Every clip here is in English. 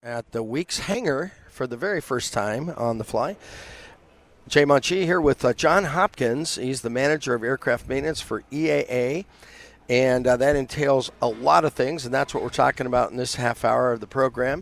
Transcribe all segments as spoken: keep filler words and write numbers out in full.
at the week's hangar for the very first time on the fly. Jay Munchie here with uh, John Hopkins. He's the manager of aircraft maintenance for E A A, and uh, that entails a lot of things, and that's what we're talking about in this half hour of the program.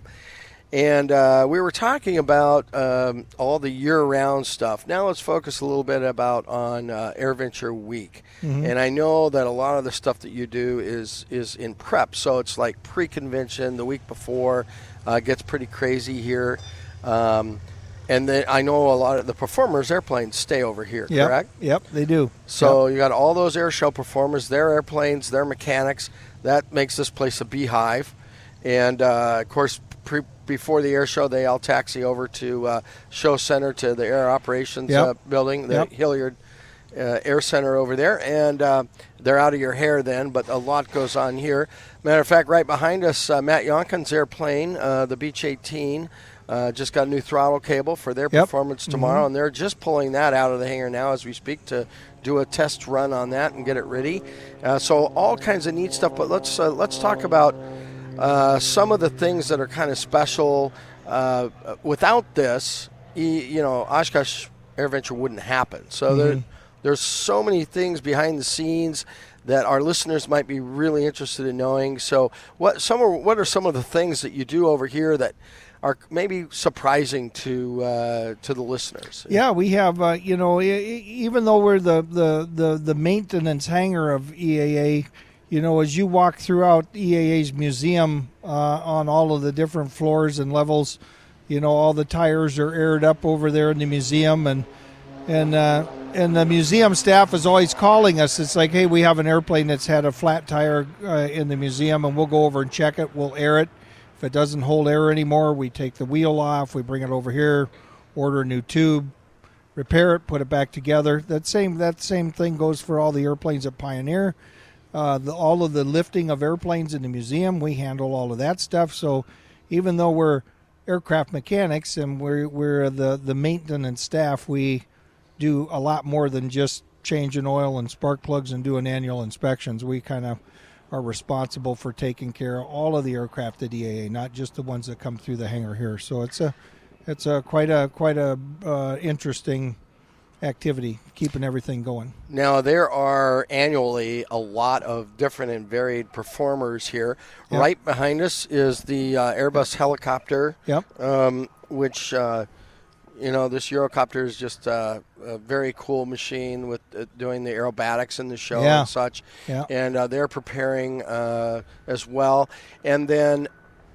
And uh, we were talking about um, all the year-round stuff. Now let's focus a little bit about on uh, AirVenture Week. Mm-hmm. And I know that a lot of the stuff that you do is is in prep, so it's like pre-convention the week before. Uh, gets pretty crazy here. Um, and then I know a lot of the performers' airplanes stay over here, yep. correct? Yep, they do. So yep. you got all those air show performers, their airplanes, their mechanics. That makes this place a beehive. And, uh, of course, pre- before the air show, they all taxi over to uh, Show Center, to the Air Operations yep. uh, building, the yep. Hilliard uh, Air Center over there. And uh, they're out of your hair then, but a lot goes on here. Matter of fact, right behind us, uh, Matt Yonkin's airplane, uh, the Beech eighteen, uh, just got a new throttle cable for their yep. performance tomorrow, mm-hmm. and they're just pulling that out of the hangar now as we speak to do a test run on that and get it ready. Uh, so all kinds of neat stuff, but let's uh, let's talk about uh, some of the things that are kind of special. Uh, without this, you know, Oshkosh AirVenture wouldn't happen. So mm-hmm. there, there's so many things behind the scenes that our listeners might be really interested in knowing. So what some are, what are some of the things that you do over here that are maybe surprising to uh, to the listeners? Yeah, we have, uh, you know, even though we're the, the, the, the maintenance hangar of E A A, you know, as you walk throughout E A A's museum uh, on all of the different floors and levels, you know, all the tires are aired up over there in the museum, and and uh, and the museum staff is always calling us. It's like, hey, we have an airplane that's had a flat tire uh, in the museum, and we'll go over and check it. We'll air it. If it doesn't hold air anymore, we take the wheel off, we bring it over here, order a new tube, repair it, put it back together. That same that same thing goes for all the airplanes at Pioneer. Uh, the, all of the lifting of airplanes in the museum, we handle all of that stuff. So even though we're aircraft mechanics and we're, we're the, the maintenance staff, we do a lot more than just changing oil and spark plugs and doing annual inspections. We kind of are responsible for taking care of all of the aircraft at E A A, not just the ones that come through the hangar here. So it's a it's a quite a quite a uh, interesting activity, keeping everything going. Now, there are annually a lot of different and varied performers here. Yep. Right behind us is the uh, Airbus yep. helicopter, yep. um, which, uh, you know, this Eurocopter is just uh, a very cool machine with uh, doing the aerobatics in the show yeah. and such. Yeah. And uh, they're preparing uh, as well. And then,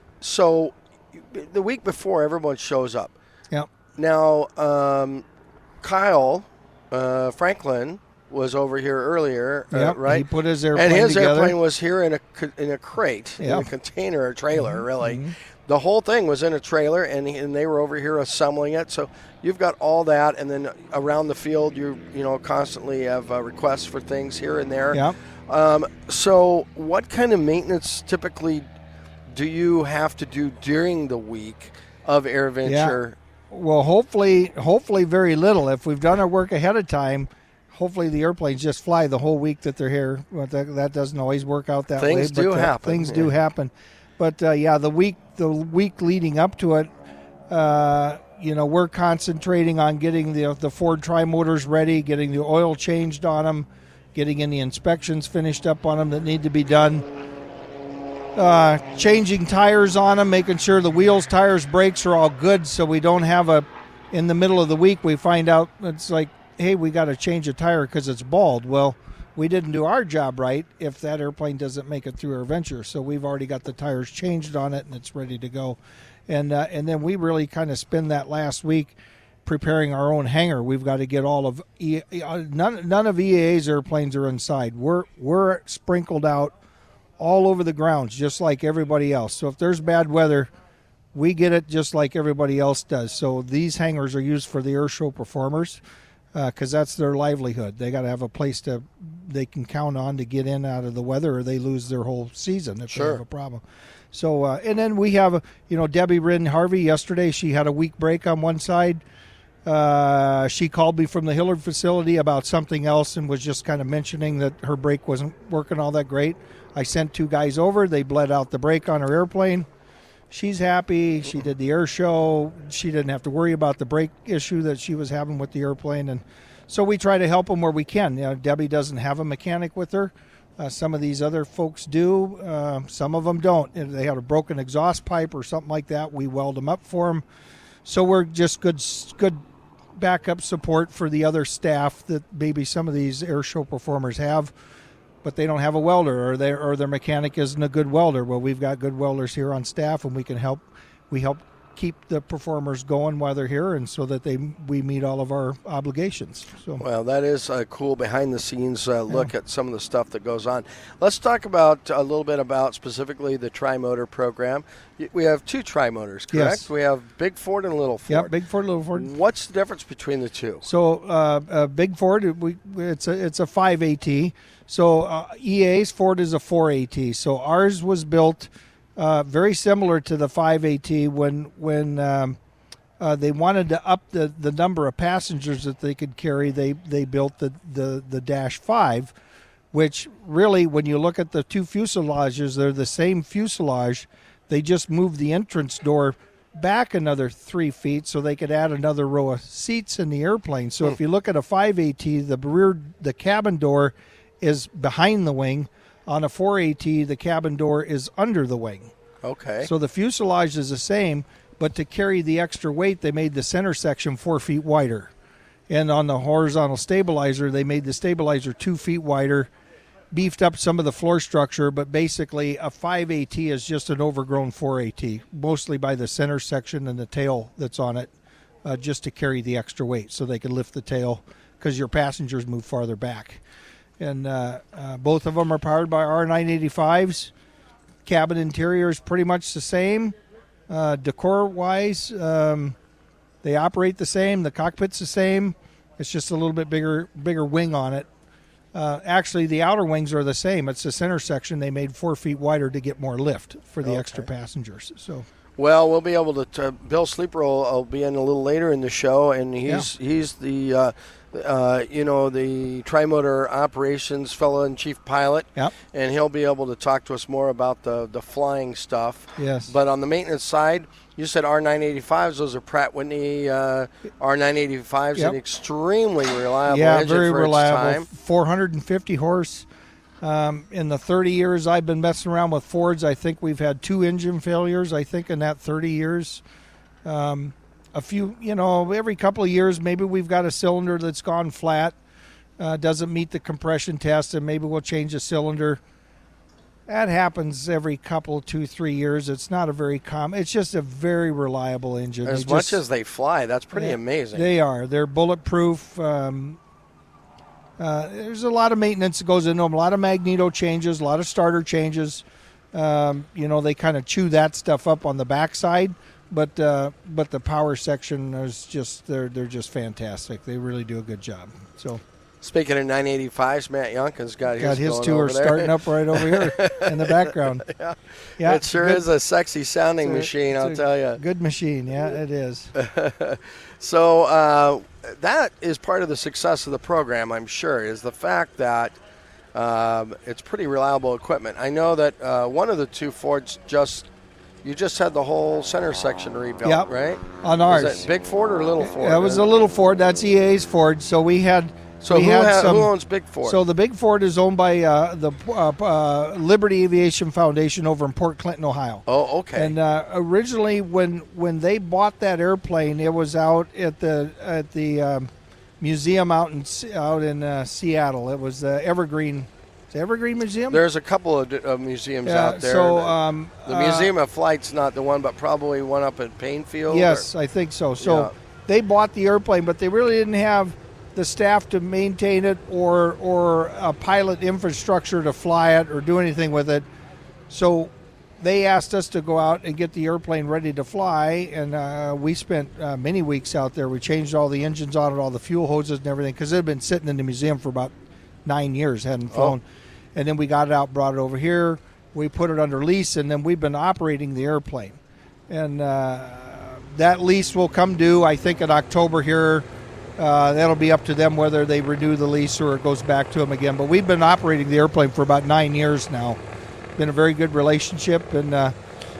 so the week before, everyone shows up. Yep. Now, um, Kyle uh, Franklin was over here earlier, yep, uh, right? He put his airplane and his together. airplane was here in a in a crate, yep. in a container, a trailer, mm-hmm. really. Mm-hmm. The whole thing was in a trailer, and and they were over here assembling it. So you've got all that, and then around the field, you you know constantly have uh, requests for things here and there. Yep. Um, so what kind of maintenance typically do you have to do during the week of AirVenture? Yeah. Well, hopefully, hopefully very little. If we've done our work ahead of time, hopefully the airplanes just fly the whole week that they're here. But that, that doesn't always work out that things way. Things do but, uh, happen. Things yeah. do happen. But uh, yeah, the week the week leading up to it, uh, you know, we're concentrating on getting the the Ford tri-motors ready, getting the oil changed on them, getting any inspections finished up on them that need to be done. Uh, changing tires on them, making sure the wheels, tires, brakes are all good, so we don't have a, in the middle of the week, we find out it's like, hey, we got to change a tire because it's bald. Well, we didn't do our job right if that airplane doesn't make it through our venture. So we've already got the tires changed on it and it's ready to go. And uh, and then we really kind of spend that last week preparing our own hangar. We've got to get all of e- none none of E A A's airplanes are inside. We're we're sprinkled out all over the grounds, just like everybody else. So if there's bad weather, we get it just like everybody else does. So these hangars are used for the air show performers because uh, that's their livelihood. They got to have a place to they can count on to get in out of the weather, or they lose their whole season if sure. they have a problem. So uh, and then we have, you know, Debbie Ridden Harvey yesterday. She had a week break on one side. Uh, she called me from the Hilliard facility about something else and was just kind of mentioning that her brake wasn't working all that great. I sent two guys over. They bled out the brake on her airplane. she's happy. She did the air show. She didn't have to worry about the brake issue that she was having with the airplane. And so we try to help them where we can. You know, Debbie doesn't have a mechanic with her. Uh, some of these other folks do. Uh, some of them don't. If they had a broken exhaust pipe or something like that, we weld them up for them. So we're just good, good backup support for the other staff that maybe some of these air show performers have, but they don't have a welder, or their or their mechanic isn't a good welder. Well, we've got good welders here on staff, and we can help. We help keep the performers going while they're here, and so that they we meet all of our obligations. So, well, that is a cool behind-the-scenes uh, look yeah. at some of the stuff that goes on. Let's talk about a little bit about specifically the tri-motor program. We have two tri-motors, correct? Yes. We have Big Ford and Little Ford. Yeah, Big Ford, Little Ford. What's the difference between the two? So, uh, uh, Big Ford, we it's a it's a five A T. So uh, E A's Ford is a four A T. So ours was built uh, very similar to the five A T when when um, uh, they wanted to up the, the number of passengers that they could carry. They they built the the, the Dash five, which really, when you look at the two fuselages, they're the same fuselage. They just moved the entrance door back another three feet so they could add another row of seats in the airplane. So hmm. if you look at a five A T, the rear the cabin door is behind the wing. On a four A T, the cabin door is under the wing. Okay. So the fuselage is the same, but to carry the extra weight, they made the center section four feet wider. And on the horizontal stabilizer, they made the stabilizer two feet wider, beefed up some of the floor structure, but basically a five A T is just an overgrown four A T, mostly by the center section and the tail that's on it, uh, just to carry the extra weight so they can lift the tail because your passengers move farther back. And uh, uh, both of them are powered by R nine eighty-fives. Cabin interior is pretty much the same. Uh, decor-wise, um, they operate the same. The cockpit's the same. It's just a little bit bigger, bigger wing on it. Uh, actually, the outer wings are the same. It's the center section they made four feet wider to get more lift for the okay. extra passengers. So, well, we'll be able to. T- Bill Sleeper will, will be in a little later in the show, and he's yeah. he's the uh, uh, you know the tri-motor operations fellow and chief pilot. Yep. And he'll be able to talk to us more about the the flying stuff. Yes. But on the maintenance side, you said R nine eighty-fives. Those are Pratt Whitney uh, R nine eighty-fives, yep. and extremely reliable yeah, engine very for reliable. its time. four hundred fifty horse. Um, in the thirty years I've been messing around with Fords, I think we've had two engine failures, I think, in that thirty years. Um, a few, you know, every couple of years, maybe we've got a cylinder that's gone flat, uh, doesn't meet the compression test, and maybe we'll change a cylinder. That happens every couple, two, three years. It's not a very common. It's just a very reliable engine. As they much just, as they fly, that's pretty they, amazing. They are. They're bulletproof. Um, uh, there's a lot of maintenance that goes into them. A lot of magneto changes, a lot of starter changes. Um, you know, they kind of chew that stuff up on the backside, but uh, but the power section is just they're they're just fantastic. They really do a good job. So. Speaking of nine eighty-fives, Matt Youngkin's got his Got his going two over are there. starting up right over here in the background. Yeah, yeah it sure good. is a sexy sounding a, machine, I'll tell you. Good machine, yeah, it is. So uh, that is part of the success of the program, I'm sure, is the fact that um, it's pretty reliable equipment. I know that uh, one of the two Fords just you just had the whole center section rebuilt, yep. right? On ours. Was that Big Ford or Little Ford? That was a Little Ford. That's E A's Ford. So we had. So we who, had ha- some, who owns Big Ford? So the Big Ford is owned by uh, the uh, uh, Liberty Aviation Foundation over in Port Clinton, Ohio. Oh, okay. And uh, originally, when when they bought that airplane, it was out at the at the um, museum out in out in uh, Seattle. It was the Evergreen. Is it Evergreen Museum? There's a couple of uh, museums yeah, out there. So that, um, the Museum uh, of Flight's not the one, but probably one up in Painfield. Yes, or? I think so. So yeah. they bought the airplane, but they really didn't have the staff to maintain it or or a pilot infrastructure to fly it or do anything with it. So they asked us to go out and get the airplane ready to fly, and uh, we spent uh, many weeks out there. We changed all the engines on it, all the fuel hoses and everything, because it had been sitting in the museum for about nine years, hadn't flown. Oh. And then we got it out, brought it over here. We put it under lease, and then we've been operating the airplane. And uh, that lease will come due, I think, in October here. Uh, that'll be up to them whether they renew the lease or it goes back to them again. But we've been operating the airplane for about nine years now. Been a very good relationship, and uh,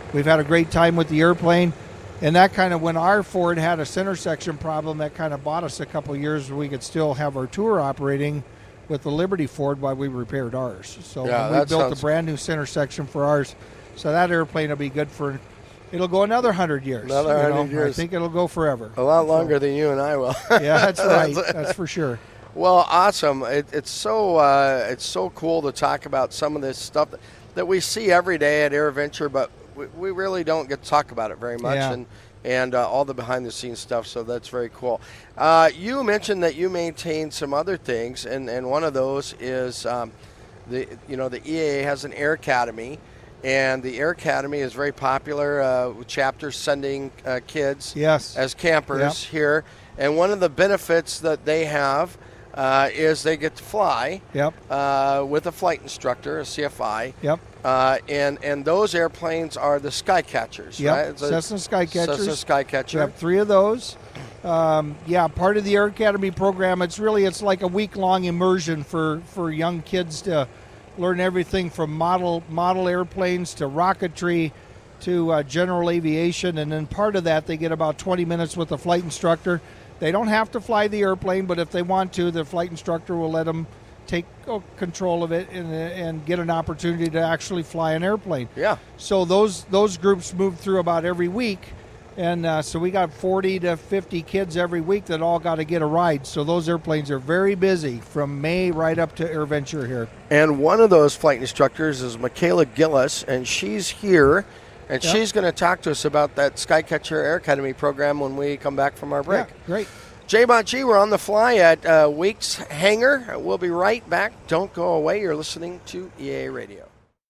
We've had a great time with the airplane. And that kind of, when our Ford had a center section problem, that kind of bought us a couple of years where we could still have our tour operating with the Liberty Ford while we repaired ours. So yeah, we built sounds... a brand new center section for ours. So that airplane will be good for, it'll go another one hundred years. Another one hundred years. I think it'll go forever. A lot longer so, than you and I will. Yeah, that's right. That's for sure. Well, awesome. It, it's so uh, it's so cool to talk about some of this stuff that, that we see every day at AirVenture, but we, we really don't get to talk about it very much. Yeah. And and uh, all the behind-the-scenes stuff, so that's very cool. Uh, you mentioned that you maintain some other things, and, and one of those is um, the you know the E A A has an Air Academy, and the Air Academy is very popular uh, with chapters sending uh, kids yes. as campers yep. here. And one of the benefits that they have uh, is they get to fly yep. uh, with a flight instructor, a C F I. Yep. Uh, and and those airplanes are the Skycatchers, yep. right? It's Cessna Skycatchers. Cessna Skycatcher. We have three of those. Um, yeah, part of the Air Academy program. It's really it's like a week-long immersion for, for young kids to learn everything from model model airplanes to rocketry to uh, general aviation, and then part of that they get about twenty minutes with a flight instructor. They don't have to fly the airplane, but if they want to, the flight instructor will let them take control of it and, and get an opportunity to actually fly an airplane. Yeah. So those those groups move through about every week, and uh, so we got forty to fifty kids every week that all got to get a ride. So those airplanes are very busy from May right up to AirVenture here. And one of those flight instructors is Michaela Gillis, and she's here, and yep. she's going to talk to us about that Skycatcher Air Academy program when we come back from our break. Yeah, great. Jay Montgomery, we're on the fly at uh, Weeks Hangar. We'll be right back. Don't go away. You're listening to E A A Radio.